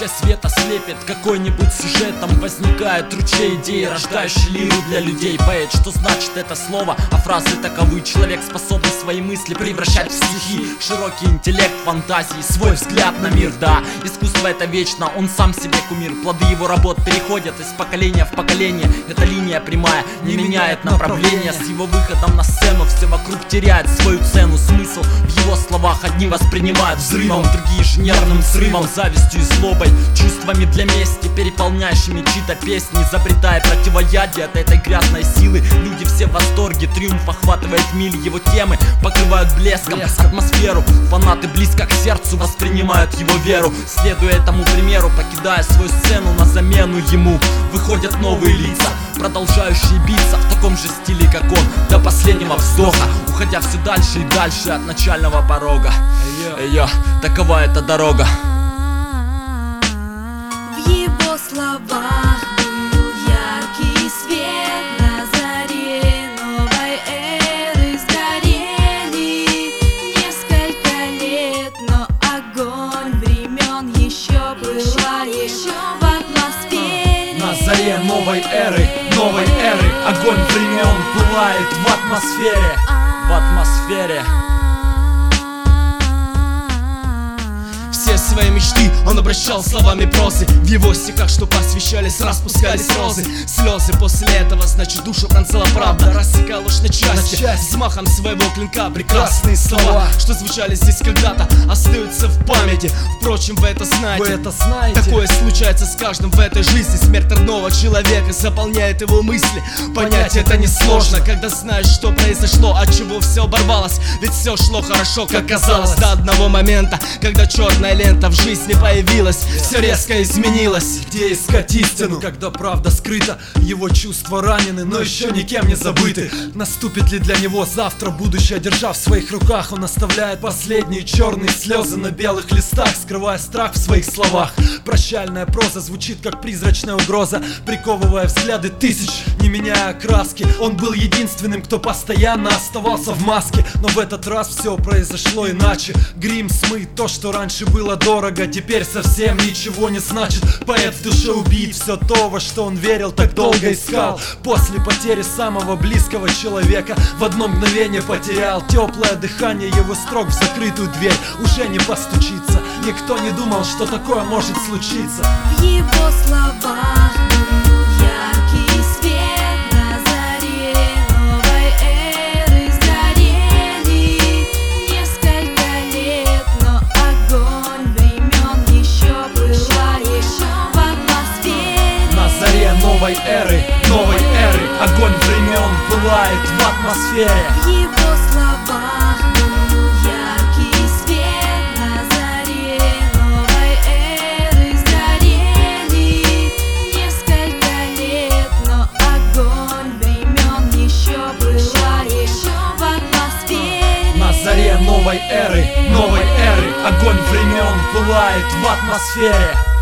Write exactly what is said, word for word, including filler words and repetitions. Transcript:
Вспышкой света слепит какой-нибудь сюжет, там возникает ручей идей, рождающий лиру для людей. Поэт, что значит это слово, а фразы таковы. Человек способен свои мысли превращать в стихи. Широкий интеллект, фантазии, свой взгляд на мир, да. Искусство это вечно, он сам себе кумир. Плоды его работ переходят из поколения в поколение. Эта линия прямая не меняет направления. С его выходом на сцену все вокруг теряет свою цену. Смысл в его словах одни воспринимают взрывом, другие же нервным срывом, завистью и злобой, чувствами для мести, переполняющими чьи-то песни. Изобретая противоядие от этой грязной силы, люди все в восторге, триумф охватывает мили. Его темы покрывают блеском атмосферу. Фанаты близко к сердцу воспринимают его веру. Следуя этому примеру, покидая свою сцену, на замену ему выходят новые лица, продолжающие биться в таком же стиле, как он, до последнего вздоха, уходя все дальше и дальше от начального порога. Йо, такова эта дорога. В его словах был яркий свет, на заре новой эры сгорели несколько лет, но огонь времен еще пылает в атмосфере. На заре новой эры, новой эры, огонь времен пылает в атмосфере, в атмосфере. Все свои мечты он обращал словами прозы. В его стихах, что посвящались, распускались розы. Слезы после этого, значит, душу пронзила правда, рассекала ложь на части, взмахом своего клинка. Прекрасные слова, что звучали здесь когда-то, остаются в памяти. Впрочем, вы это знаете, Вы это знаете. Такое случается с каждым в этой жизни. Смерть родного человека заполняет его мысли. Понять это несложно, когда знаешь, что произошло, от чего все оборвалось. Ведь все шло хорошо, как казалось, до одного момента, когда черная лента в жизни появилась, все резко изменилось. Где искать истину, когда правда скрыта? Его чувства ранены, но еще никем не забыты. Наступит ли для него завтра будущее? Держа в своих руках, он оставляет последние черные слезы на белых листах, скрывая страх в своих словах. Прощальная проза звучит как призрачная угроза, приковывая взгляды тысяч, не меняя окраски. Он был единственным, кто постоянно оставался в маске, но в этот раз все произошло иначе. Грим смыт то, что раньше было дорого, теперь совсем ничего не значит. Поэт в душе убит, все то, во что он верил, так долго искал. После потери самого близкого человека в одно мгновение потерял теплое дыхание его строк в закрытую дверь. Уже не постучиться, никто не думал, что такое может случиться. В его словах был яркий свет, на заре новой эры сгорели несколько лет, но огонь времен еще пылает в атмосфере. На заре новой эры, новой эры, огонь времен пылает в атмосфере. В его словах был яркий свет, на заре новой эры сгорели несколько лет, но огонь времен еще пылает в атмосфере. На заре новой эры, новой эры, огонь времен пылает в атмосфере.